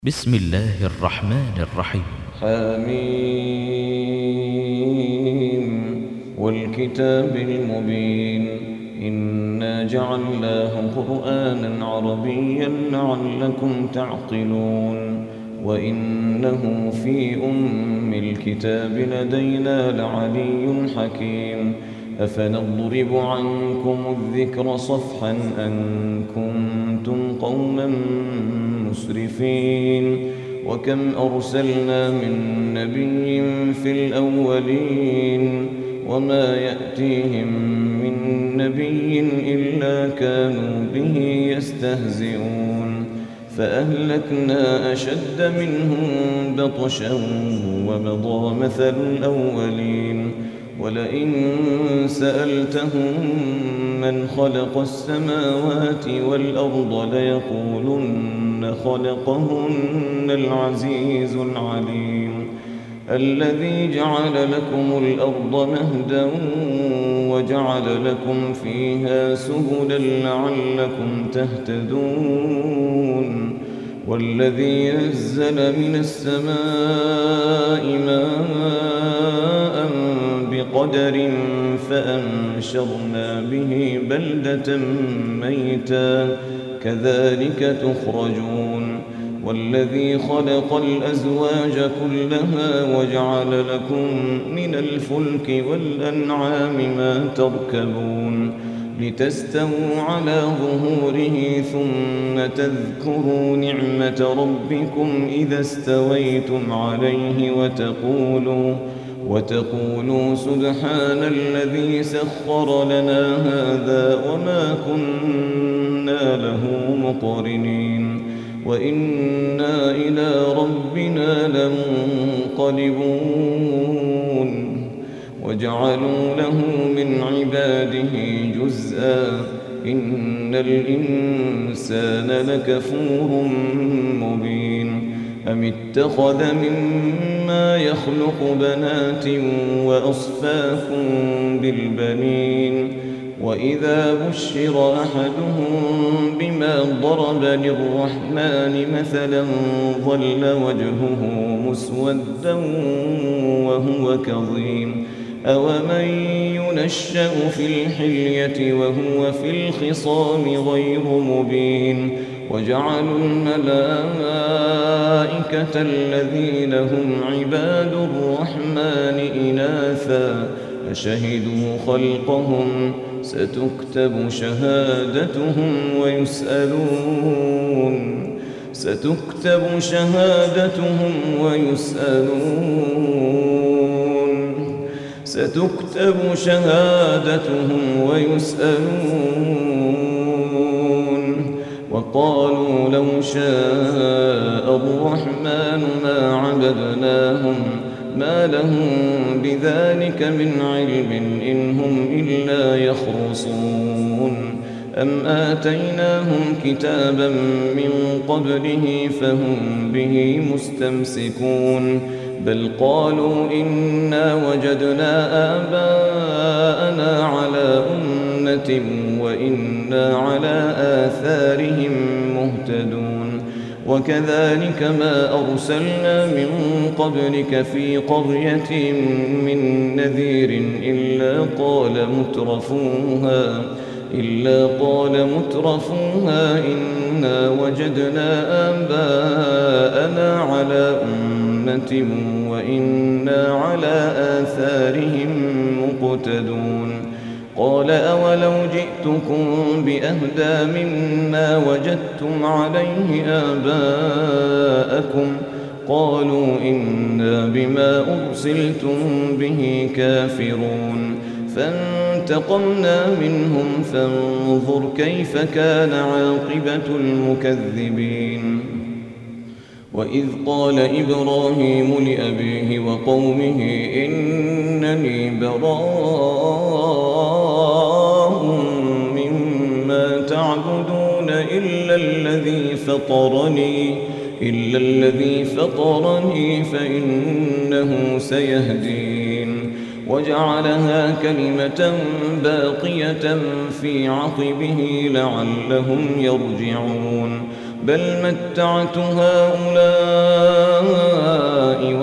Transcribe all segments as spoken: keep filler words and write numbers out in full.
بسم الله الرحمن الرحيم. حميم والكتاب المبين إنا جعلناه قرآنا عربيا لعلكم تعقلون وإنه في أم الكتاب لدينا لعلي حكيم أفنضرب عنكم الذكر صفحا أن كنتم قوما مسرفين وكم أرسلنا من نبي في الأولين وما يأتيهم من نبي إلا كانوا به يستهزئون فأهلكنا أشد منهم بطشا ومضى مثل الأولين ولئن سألتهم من خلق السماوات والأرض ليقولن خلقهن العزيز العليم الذي جعل لكم الأرض مهدا وجعل لكم فيها سبلا لعلكم تهتدون والذي نزل من السماء ماء بقدر فأنشرنا به بلدة ميتا كذلك تخرجون والذي خلق الأزواج كلها وجعل لكم من الفلك والأنعام ما تركبون لتستووا على ظهوره ثم تذكروا نعمة ربكم إذا استويتم عليه وتقولوا وتقولوا سبحان الذي سخر لنا هذا وما كنا له مقرنين وإنا إلى ربنا لمنقلبون وجعلوا له من عباده جزءا إن الإنسان لكفور مبين أم اتخذ مما يخلق بنات وأصفاكم بالبنين وإذا بشر أحدهم بما ضرب للرحمن مثلا ظل وجهه مسودا وهو كظيم أومن ينشأ في الحلية وهو في الخصام غير مبين وجعلوا الملائكة الذين هم عباد الرحمن إناثا أشهدوا خلقهم ستكتب شهادتهم ويسألون ستكتب شهادتهم ويسألون ستكتب شهادتهم ويسألون وقالوا لو شاء الرحمن ما عبدناهم ما لهم بذلك من علم إن هم إلا يخرصون أم آتيناهم كتابا من قبله فهم به مستمسكون بل قالوا إنا وجدنا آباءنا على أمة وإنا على آثارهم مهتدون وكذلك ما أرسلنا من قبلك في قرية من نذير إلا قال مترفوها إلا قال مترفوها إنا وجدنا آباءنا على أمة وإنا على آثارهم مقتدون قال أولو جئتكم بأهدى مما وجدتم عليه آباءكم قالوا إنا بما أرسلتم به كافرون فانتقمنا منهم فانظر كيف كان عاقبة المكذبين وإذ قال إبراهيم لأبيه وقومه إنني براء مما تعبدون إلا الذي فطرني إلا الذي فطرني فإنه سيهدين وجعلها كلمة باقية في عقبه لعلهم يرجعون بل متعت هؤلاء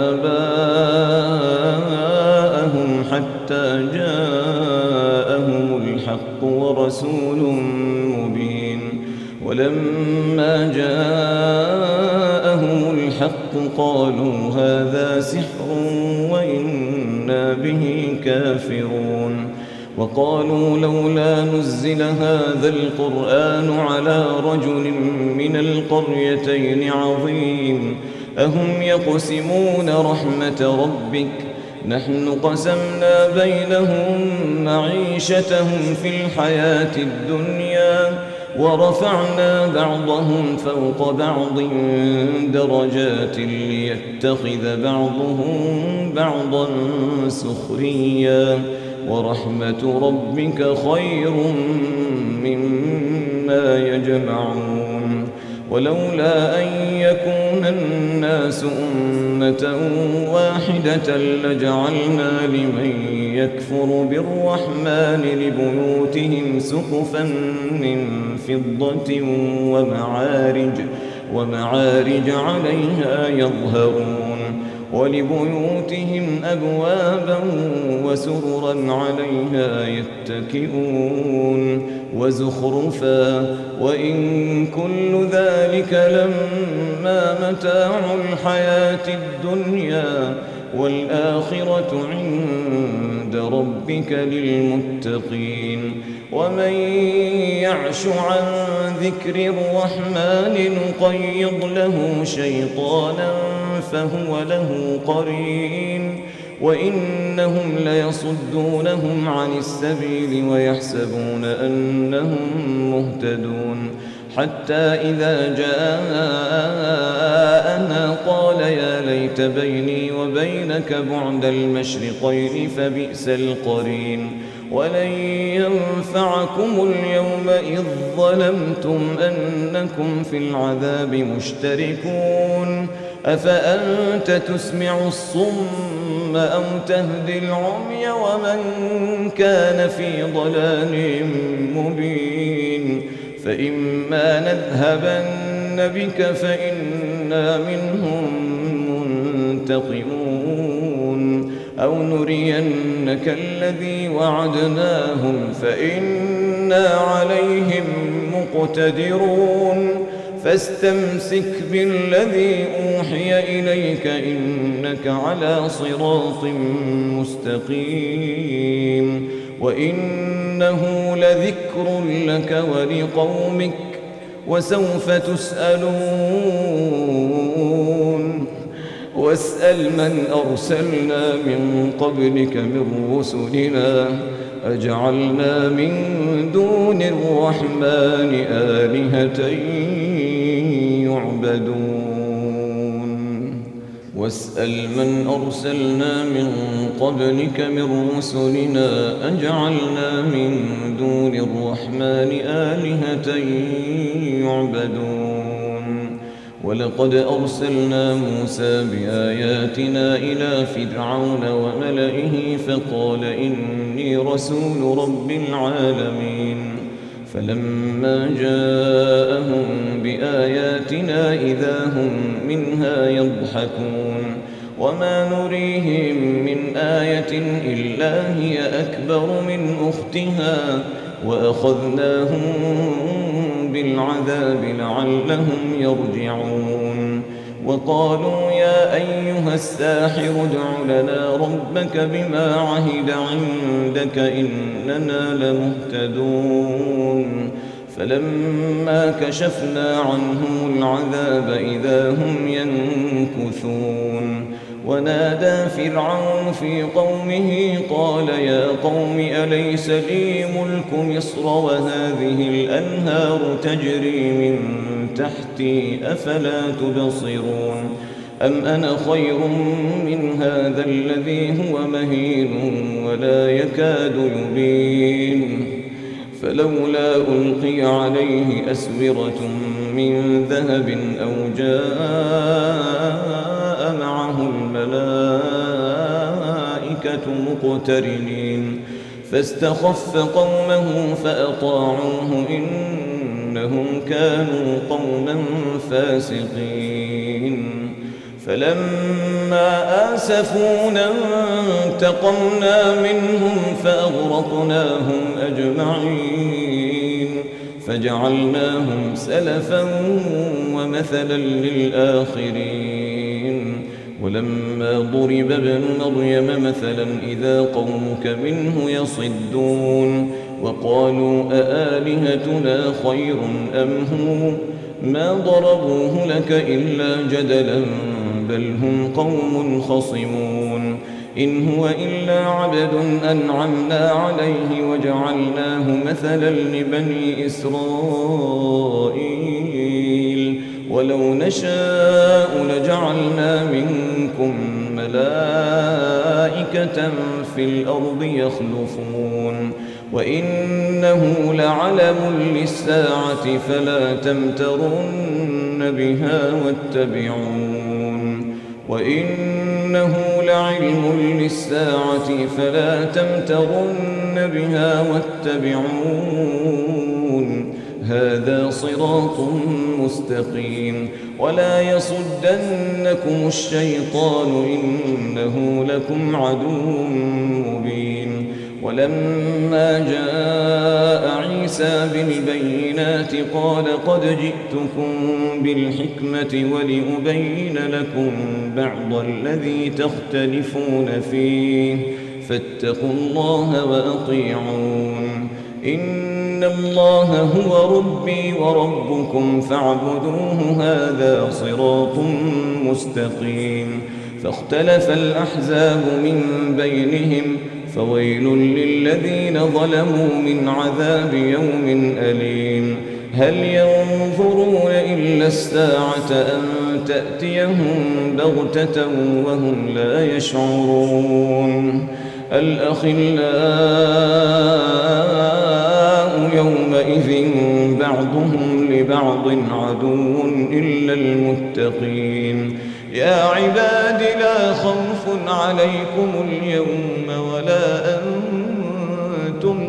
وآباءهم حتى جاءهم الحق ورسول مبين. ولما جاءهم الحق قالوا هذا سحر وإنا به كافرون. وقالوا لولا نزل هذا القرآن على رجل من القريتين عظيم أهم يقسمون رحمة ربك نحن قسمنا بينهم معيشتهم في الحياة الدنيا ورفعنا بعضهم فوق بعض درجات ليتخذ بعضهم بعضا سخريا ورحمة ربك خير مما يجمعون. ولولا أن يكون الناس أمة واحدة لجعلنا لمن يكفر بالرحمن لبيوتهم سقفا من فضة ومعارج, ومعارج عليها يظهرون ولبيوتهم أبوابا وسررا عليها يتكئون وزخرفا وإن كل ذلك لما متاع الحياة الدنيا والآخرة عند ربك للمتقين. ومن يعش عن ذكر الرحمن نقيض له شيطانا فهو له قرين وإنهم ليصدونهم عن السبيل ويحسبون أنهم مهتدون حتى إذا جاءنا قال يا ليت بيني وبينك بعد المشرقين فبئس القرين. ولن ينفعكم اليوم إذ ظلمتم أنكم في العذاب مشتركون أفأنت تسمع الصم أو تهدي العمي ومن كان في ضلال مبين. فإما نذهبن بك فإنا منهم منتقمون أو نرينك الذي وعدناهم فإنا عليهم مقتدرون. فاستمسك بالذي أوحي إليك إنك على صراط مستقيم وإنه لذكر لك ولقومك وسوف تسألون. واسأل من أرسلنا من قبلك من رسلنا أجعلنا من دون الرحمن آلهة يعبدون. واسأل من أرسلنا من قبلك من رسلنا أجعلنا من دون الرحمن آلهة يعبدون. ولقد أرسلنا موسى بآياتنا إلى فرعون وملئه فقال إني رسول رب العالمين. فلما جاءهم بآياتنا إذا هم منها يضحكون وما نريهم من آية إلا هي أكبر من أختها وأخذناهم بالعذاب لعلهم يرجعون. وقالوا يا أيها الساحر ادع لنا ربك بما عهد عندك إننا لمهتدون. فلما كشفنا عنهم العذاب إذا هم ينكثون. ونادى فرعون في قومه قال يا قوم أليس لي ملك مصر وهذه الأنهار تجري من تحتي أفلا تبصرون أم أنا خير من هذا الذي هو مهين ولا يكاد يبين. فلولا ألقي عليه أسورة من ذهب أو جاء معه الملائكة مقترنين فاستخف قومه فأطاعوه إنهم إنهم كانوا قوما فاسقين فلما آسفونا انتقمنا منهم فأغرقناهم أجمعين فجعلناهم سلفا ومثلا للآخرين ولما ضرب ابن مريم مثلا إذا قومك منه يصدون وقالوا أآلهتنا خير أم هو ما ضربوه لك إلا جدلا بل هم قوم خصمون إن هو إلا عبد أنعمنا عليه وجعلناه مثلا لبني إسرائيل ولو نشاء لجعلنا منكم ملائكة في الأرض يخلفون وإنه لعلم للساعة فلا تمترن بها واتبعون وإنه لعلم للساعة فلا تمترن بها واتبعون هذا صراط مستقيم ولا يصدنكم الشيطان إنه لكم عدو مبين ولما جاء عيسى بالبينات قال قد جئتكم بالحكمة ولأبين لكم بعض الذي تختلفون فيه فاتقوا الله وأطيعون إن الله هو ربي وربكم فاعبدوه هذا صراط مستقيم فاختلف الأحزاب من بينهم فويل للذين ظلموا من عذاب يوم أليم هل ينظرون إلا الساعة أن تأتيهم بغتة وهم لا يشعرون الأخلاء يومئذ بعضهم لبعض عدو إلا المتقين يا عباد لا خوف عليكم اليوم ولا أنتم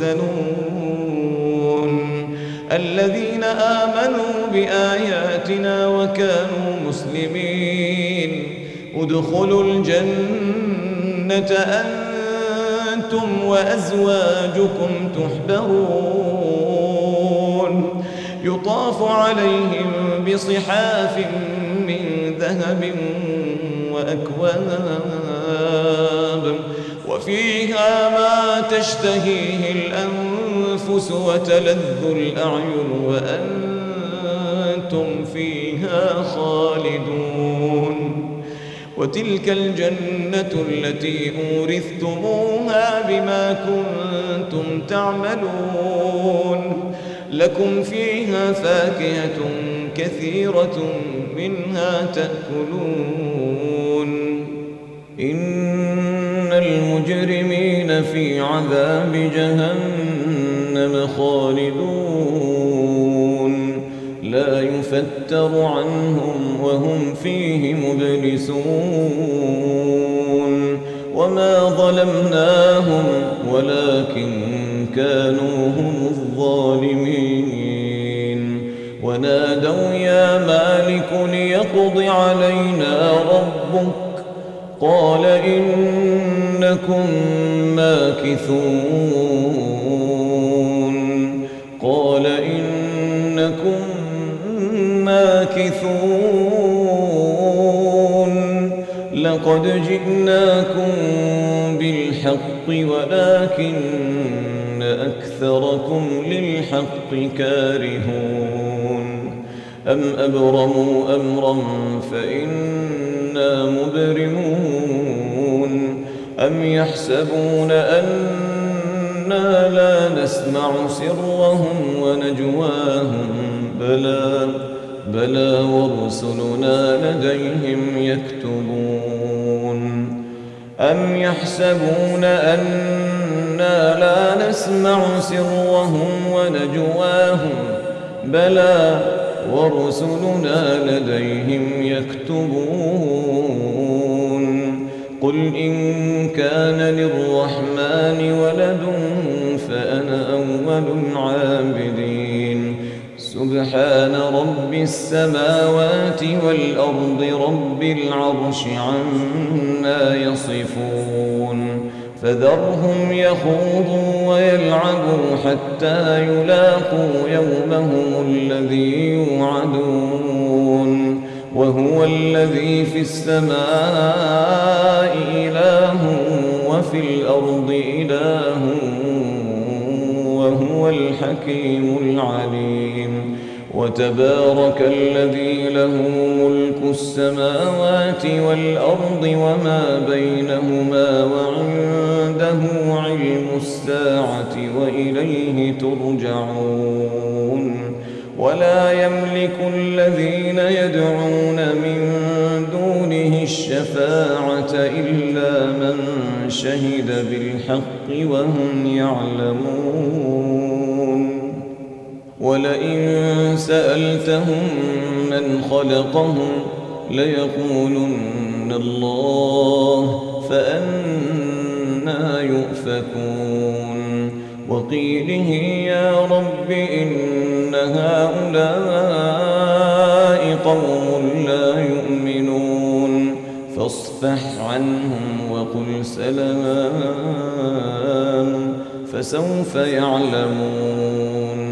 تحزنون الذين آمنوا بآياتنا وكانوا مسلمين ادخلوا الجنة أنتم وأزواجكم تحبرون يطاف عليهم بصحاف من ذهب وأكواب وفيها ما تشتهيه الأنفس وتلذ الأعين وأنتم فيها خالدون وتلك الجنة التي أورثتموها بما كنتم تعملون لكم فيها فاكهة كثيرة منها تأكلون إن المجرمين في عذاب جهنم خالدون لا يفتر عنهم وهم فيه مبلسون وما ظلمناهم ولكن كانوا هم الظالمين ونادوا يا مالك ليقض علينا ربك قال إنكم ماكثون قال إنكم ماكثون لقد جئناكم بالحق ولكن أكثركم للحق كارهون أم أبرموا أمرا فإنا مبرمون أم يحسبون أنا لا نسمع سرهم ونجواهم بلى بلى ورسلنا لديهم يكتبون أم يحسبون أنا لا نسمع سرهم ونجواهم بلى ورسلنا لديهم يكتبون قل إن كان للرحمن ولد فأنا أول العابدين سبحان رب السماوات والأرض رب العرش عما يصفون فذرهم يخوضوا ويلعبوا حتى يلاقوا يومهم الذي يوعدون وهو الذي في السماء إله وفي الأرض إله وهو الحكيم العليم وتبارك الذي له ملك السماوات والأرض وما بينهما وعنده علم الساعة وإليه ترجعون ولا يملك الذين يدعون من دونه الشفاعة إلا من شهد بالحق وهم يعلمون ولئن سألتهم من خلقهم ليقولن الله فأنى يؤفكون وقيله يا رب إن هؤلاء قوم لا يؤمنون فاصفح عنهم وقل سلام فسوف يعلمون